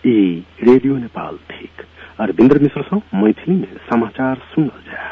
Radio Nepal ठीक अरविंदर मिश्र सौ मैथिली में समाचार सुनल जाए।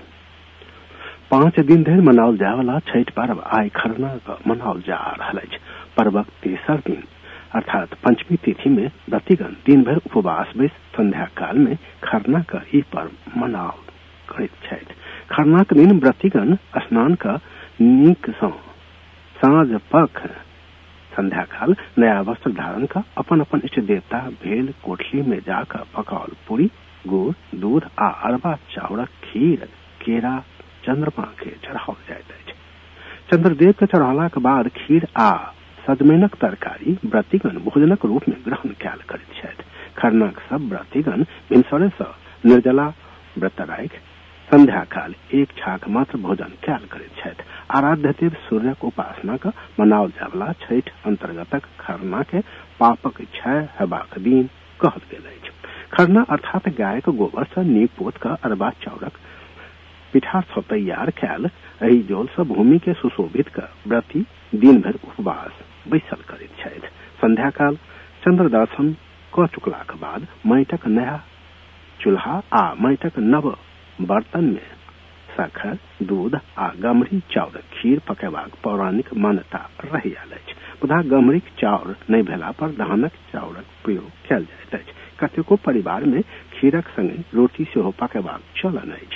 5 दिन धरि मनाओल जाए वाला छठ पर्व आई खरना मनाओल जा रहा है। पर्वक तेसर दिन अर्थात पंचमी तिथि में व्रतिगण दिन भर उपवास बैस संध्या काल में खरना का ई पर्व मनाओल करित छथि। खरना के दिन व्रतिगण स्नान का नीक साँझ पख संध्या काल नया वस्त्र धारण का अपन अपन इष्ट देवता भेल कोठली में जाकर पकाओल पूरी गुड़ दूध आ अरबा चाउरक खीर केरा चंद्रमा के चढ़ाओल जाइत अछि। चंद्रदेव के चढ़ौला के बाद खीर आ सजमैनक तरकारी व्रतिगण भोजनक रूप में ग्रहण कयल करैत छथि। खरनाक सब व्रतिगण भिनसरे सँ निर्जला व्रत राखि संध्या काल एक छाक मात्र भोजन कयल करैत छथि। आराध्य देव सूर्यक उपासना का मनाओल जावला छठ अंतर्गतक खरना के पापक क्षय हेबाक दिन कहल गेल अछि। खरना अर्थात गायक गोबर से नीक पोत का अरबा चाउरक पिठार सँ तैयार कयल एहि जौल सँ भूमि के सुशोभित कर व्रती दिन भर उपवास बैसल करैत छथि। संध्या काल चंद्र दर्शन क चुकलाक बाद माटिक नया चूल्हा आ माटिक नव बर्तन में सखर दूध आ गमरी चाउर खीर पकेबाक पौराणिक मान्यता रहि आयल अछि। मुदा गमरीक चाउर नहि भेला पर धानक चाउरक प्रयोग कयल जाइत अछि। कतेको परिवार में खीरक संगे रोटी सेहो पकेबाक चलन अछि।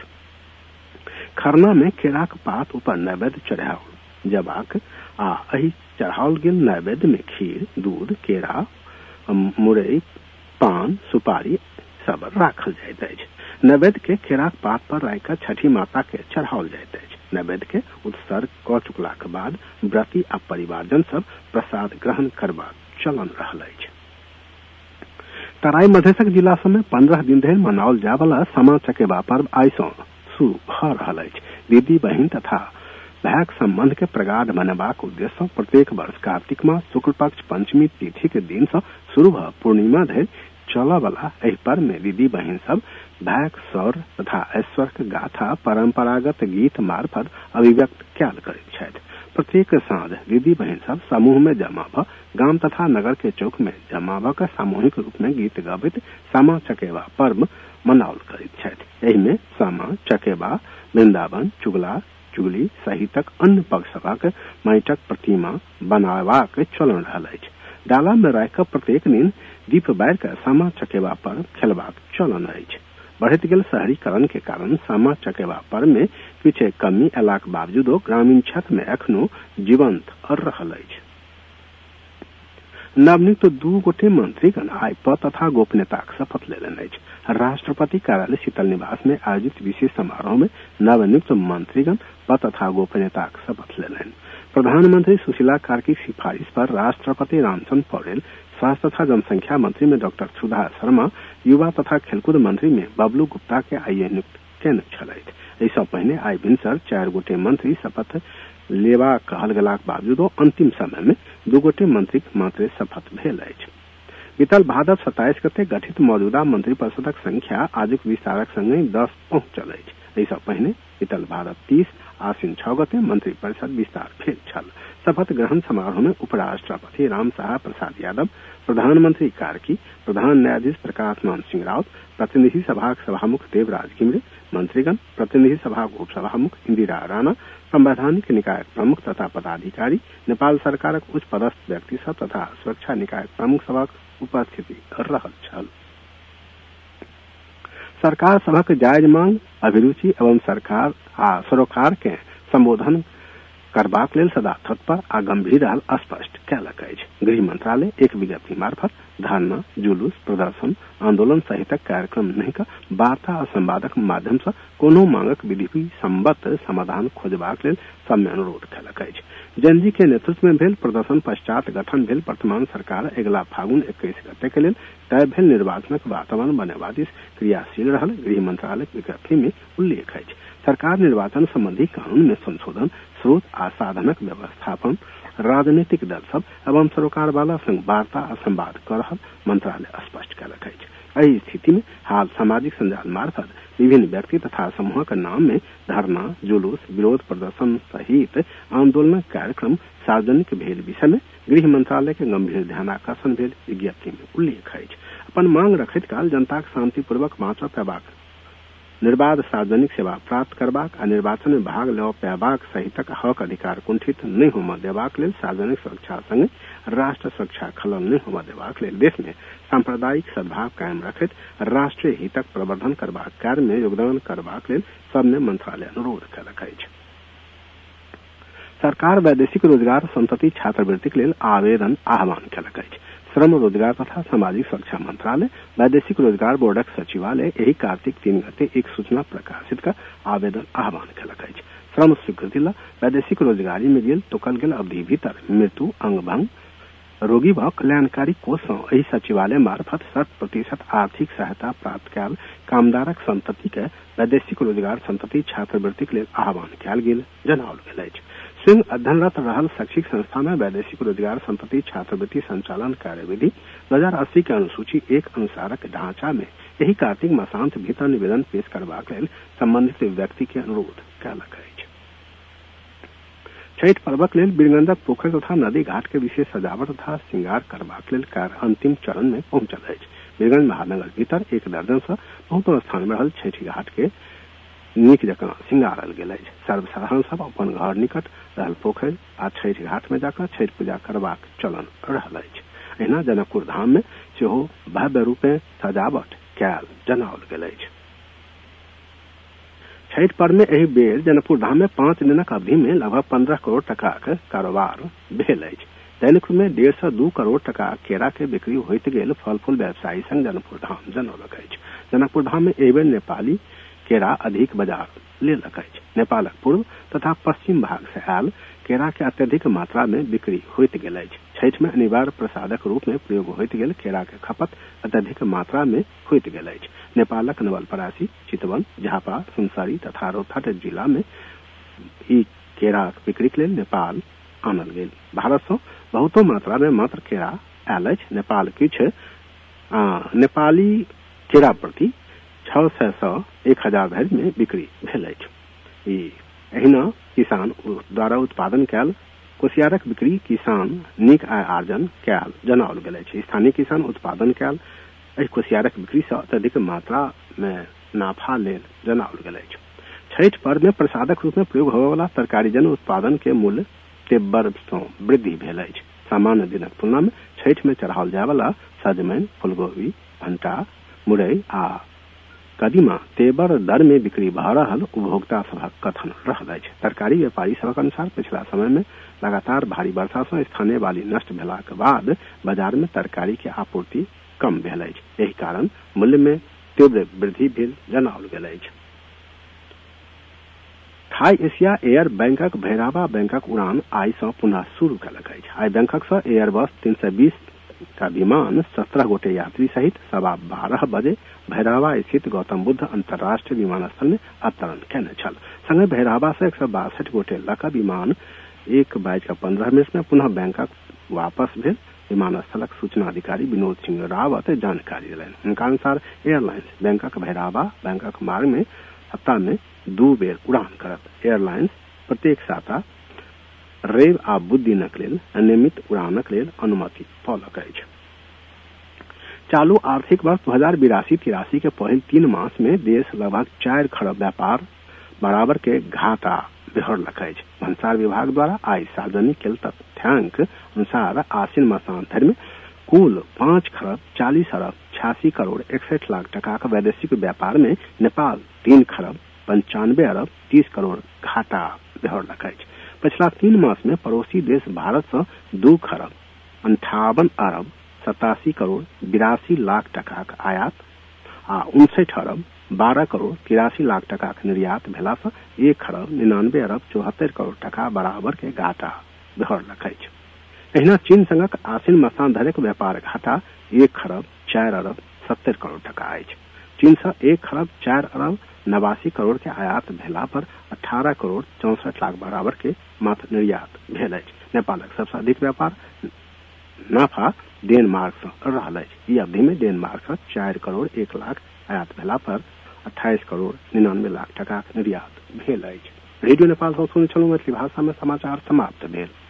खरना में केराक पात ऊपर नैवेद्य चढ़ाओल जबाक आ एहि चढ़ाओल गेल नैवेद्य में खीर दूध केरा मुरई पान सुपारी सब राखल जाइत अछि। नैवेद्य के केराक पात पर राखि छठी माता के चढ़ाओल जाइत अछि। नैवेद्य के उत्सर्ग क चुकलाक बाद व्रती आ परिवारजन सब प्रसाद ग्रहण करबाक चलन रहल अछि। तराई मधेशक जिला सब में 15 दिन धरि मनाओल जाय वाला सामा चकेबा पर्व आइ सँ शुरू भ रहल अछि। दीदी बहिन तथा भायक संबंध के प्रगाढ़ बनेबाक उद्देश्य सँ प्रत्येक वर्ष कार्तिक मास शुक्ल पक्ष पंचमी तिथि के दिन सँ शुरू भ पूर्णिमा धरि चलऽ वाला एहि पर्व में दीदी बहिन सब भायक सौर तथा ऐश्वर्य गाथा परंपरागत गीत मार्फत अभिव्यक्त कयल करैत छथि। प्रत्येक साँझ दीदी बहिन सब समूह में जमा भ गांव तथा नगर के चौक में जमा भ सामूहिक रूप में गीत गबैत सामा चकेबा पर्व मनाओल करैत छथि। एहि में सामा चकेबा वृंदावन चुगला चुगली सहितक अन्य पग सभक माटिक प्रतिमा बनाबाक चलन रहल अछि। डाला में राखि प्रत्येक दिन दीप बारि के सामा चकेबा पर्व खेलबाक चलन अछि। बढ़ैत गेल शहरीकरण के कारण सामा चकेबा पर्व में किछु कमी अयलाक बावजूदो ग्रामीण क्षेत्र में एखनो जीवंत रहल अछि। नवनियुक्त 2 गोटे मंत्रीगण आइ पद तथा गोपनीयताक शपथ लेलनि अछि। राष्ट्रपति कार्यालय शीतल निवास में आयोजित विशेष समारोह में नवनियुक्त मंत्रीगण पद तथा गोपनीयताक शपथ लेलनि। प्रधानमंत्री सुशीला कार्की सिफारिश पर राष्ट्रपति रामचंद्र पौडेल, स्वास्थ्य तथा जनसंख्या मंत्री में डॉक्टर सुधा शर्मा, युवा तथा खेलकूद मंत्री में बबलू गुप्ता के आइए नियुक्त कयने छलथि। एहि सँ पहिने आइ भिनसर 4 गोटे मंत्री शपथ लेबा कहल गेलाक बावजूदो अंतिम समय में 2 गोटे मंत्री मात्र शपथ भेल अछि। बीतल भादव 27 गते गठित मौजूदा मंत्रिपरिषदक संख्या आजुक विस्तारक संगे 10 पहुंचल अछि। एहि सँ पहिने बीतल भादव 30 आश्विन 6 गते मंत्रिपरिषद विस्तार भेल छल। शपथ ग्रहण समारोह में उपराष्ट्रपति रामसहाय प्रसाद यादव, प्रधानमंत्री कार्की, प्रधान न्यायाधीश प्रकाश मान सिंह राउत, प्रतिनिधि सभा सभामुख देवराज गिमरे, मंत्रीगण, प्रतिनिधि सभा उपसभामुख इंदिरा राणा, संवैधानिक निकाय प्रमुख तथा पदाधिकारी, नेपाल सरकारक उच्च पदस्थ व्यक्ति सब तथा सुरक्षा निकाय प्रमुख सभक उपस्थिति रहल छल। सरकार सभक जायज मांग अभिरुचि एवं सरकार आ सरोकार के संबोधन करबाक लेल सदा तत्पर आ गंभीर रहल स्पष्ट कयलक अछि। गृह मंत्रालय एक विज्ञप्ति मार्फत धरना जुलूस प्रदर्शन आंदोलन सहितक कार्यक्रम नहीं का वार्ता आ संवादक माध्यम से कोनो मांगक विधि सम्मत समाधान खोजबाक लेल सब में अनुरोध कयलक अछि। जनजी के नेतृत्व में भेल प्रदर्शन पश्चात गठन भेल वर्तमान सरकार अगिला फागुन 21 गते के लेल तय भेल निर्वाचनक वातावरण बनेबा दिस क्रियाशील रहल गृह मंत्रालय विज्ञप्ति में उल्लेख अछि। सरकार निर्वाचन संबंधी कानून में संशोधन, स्रोत आ साधनक व्यवस्थापन, राजनीतिक दल सब एवं सरोकार वाला संग वार्ता आ संवाद कर रहल मंत्रालय स्पष्ट कयलक अछि। एहि स्थिति में हाल सामाजिक संजाल मार्फत विभिन्न व्यक्ति तथा समूह के नाम में धरना, जुलूस, विरोध प्रदर्शन सहित आंदोलन कार्यक्रम सार्वजनिक भेल विषय में गृह मंत्रालय के गंभीर ध्यानाकर्षण भेल विज्ञप्ति में उल्लेख अछि। अपन मांग रखैत काल जनता के शांतिपूर्वक बाँचब पेबाक, निर्बाध सार्वजनिक सेवा प्राप्त करबाक आ निर्वाचन में भाग लेब पेबाक सहितक हक अधिकार कुंठित नहीं होमय देबाक लेल सार्वजनिक सुरक्षा संगे राष्ट्र सुरक्षा खलल नहीं होमय देबाक लेल देश में सांप्रदायिक सद्भाव कायम रखैत राष्ट्रीय हितक प्रवर्धन करबाक कार्य में योगदान करबाक लेल सबने मंत्रालय अनुरोध कयलक अछि। सरकार वैदेशिक रोजगार संतति छात्रवृत्तिक लेल आवेदन आह्वान कयलक अछि। श्रम, रोजगार तथा सामाजिक सुरक्षा मंत्रालय वैदेशिक रोजगार बोर्डक सचिवालय एहि कार्तिक 3 गते एक सूचना प्रकाशित कर आवेदन आह्वान कयलक अछि। श्रम स्वीकृति ला वैदेशिक रोजगारी में गेल तोकल गेल अवधि भीतर मृत्यु, अंग भंग, रोगी व कल्याणकारी कोष सँ एहि सचिवालय मार्फत 100% आर्थिक सहायता प्राप्त कयल कामदारक संतति के वैदेशिक रोजगार संतति छात्रवृत्तिक लेल आह्वान कयल गेल जनाओल गेल अछि। स्वयं अध्ययनरत रहल शैक्षिक संस्था में वैदेशिक रोजगार संतति छात्रवृत्ति संचालन कार्यविधि 2080 के अनुसूची 1 अनुसारक ढांचा में यही कार्तिक मासांत भीतर निवेदन पेश करबाक लेल संबंधित व्यक्ति के अनुरोध कयलक अछि। छठ पर्वक लेल बीरगंजक पोखरि तथा नदी घाट के विशेष सजावट तथा श्रृंगार करबाक लेल कार्य अंतिम चरण में पहुंचल अछि। बीरगंज महानगर भीतर 1 दर्जन से बहुत स्थान में रहल छठि घाट के नीक जकां श्रृंगारल गेल अछि। सर्वसाधारण सब अपन घर निकट रहल पोखरि आ छठि घाट में जाकर छठि पूजा करबाक चलन रहल अछि। एहिना जनकपुर धाम में सेहो भव्य रूपे सजावट कयल जनाओल गेल अछि। छठि पर्व में एहि बेर जनकपुर धाम में 5 दिनक अवधि में लगभग 15 करोड़ टका के कारोबार भेल अछि। दैनिक में 1.5 से 2 करोड़ टका केरा के बिक्री होइत गेल फल फूल व्यवसायी संग जनकपुर धाम जनौलक अछि। जनकपुर धाम में एहि बेर नेपाली केरा अधिक बाजार लेलक अछि। नेपालक पूर्व तथा पश्चिम भाग से आयल केरा के अत्यधिक मात्रा में बिक्री होइत गेल अछि। छठि में अनिवार्य प्रसादक रूप में प्रयोग होइत गेल केरा के खपत अत्यधिक मात्रा में होइत गेल अछि। नेपालक नवलपरासी, चितवन, झापा, सुनसरी तथा रोहतक जिला में ई केरा बिक्री के लेल नेपाल आनल गेल। भारत से बहुतो मात्रा में मात्र केरा आयल अछि। नेपाल किछु नेपाली केरा प्रति 600 से 1000 धरि में बिक्री भेल अछि। एहिना किसान द्वारा उत्पादन कयल कुसियारक बिक्री किसान नीक आय आर्जन कयल जनाओल गेल अछि। स्थानीय किसान उत्पादन कयल एहि कुसियारक बिक्री से अत्यधिक मात्रा में नाफा लेल जनाओल गेल अछि। छठि पर्व में प्रसादक रूप में प्रयोग होबय वाला तरकारी जन उत्पादन के मूल्य तेबर सँ वृद्धि भेल अछि। सामान्य दिनक तुलना में छठि में चढ़ाओल जाय वाला सजमनि, फूलगोभी, भंटा, मुरई आ कदीमा तेबर दर में बिक्री भऽ रहल उपभोक्ता सभक कथन रहल अछि। तरकारी व्यापारी सभक अनुसार पिछला समय में लगातार भारी वर्षा से स्थानीय बाली नष्ट भेलाक बाद बाजार में तरकारी के आपूर्ति कम भेल अछि। एहि कारण मूल्य में तीव्र वृद्धि भेल जनाओल गेल अछि। थाई एशिया एयर बैंकक भैरहवा बैंकक उड़ान आइ सँ पुनः शुरू कयलक अछि। आइ बैंकक सँ एयरबस 320 का विमान 17 गोटे यात्री सहित 12:15 बजे भैरहवा स्थित गौतम बुद्ध अंतर्राष्ट्रीय विमानस्थल में अवतरण कयने छल। संगे भैरहवा से 162 गोटे लऽ कऽ विमान 1:15 में पुनः बैंकक वापस भेल। विमानस्थलक सूचना अधिकारी विनोद सिंह रावत जानकारी देलनि। हुनका अनुसार एयरलाइंस बैंकक भैरहवा बैंकक मार्ग में सप्ताह में 2 बेर उड़ान करत। एयरलाइंस प्रत्येक सप्ताह रवि आ बुध दिनक लेल अनियमित उड़ानक लेल अनुमति पौलक अछि। चालू आर्थिक वर्ष 2082-83 के पहिल 3 मास में देश लगभग 4 खरब व्यापार बराबर के घाटा बेहरलक अछि। भंसार विभाग द्वारा आइ सार्वजनिक कयल तथ्यांक अनुसार आश्विन मासांत धरि में कुल 5 खरब 40 अरब 86 करोड़ 61 लाख टका के वैदेशिक व्यापार में नेपाल 3 खरब 95 अरब 30 करोड़ घाटा बेहरलक अछि। पिछला 3 मास में पड़ोसी देश भारत से 2 खरब 58 अरब 87 करोड़ 82 लाख टका के आयात आ 59 अरब 12 करोड़ 83 लाख टका के निर्यात भेला से 1 खरब 99 अरब 74 करोड़ टका बराबर के घाटा बेहरलक अछि। एहिना चीन संगक आश्विन मासांत धरिक व्यापार घाटा 1 खरब 4 अरब 70 करोड़ टका अछि। चीन से 1 खरब 4 अरब 89 करोड़ के आयात भेला पर 18 करोड़ 64 लाख बराबर के मात्र निर्यात भेल अछि। नेपालक सबसे अधिक व्यापार नाफा डेनमार्क से रहल अछि। ई अवधि में डेनमार्क से 4 करोड़ 1 लाख आयात भेला पर 28 करोड़ 99 लाख टका निर्यात भेल अछि। रेडियो नेपाल सँ सुनै छलहुँ मैथिली भाषा में समाचार समाप्त भेल।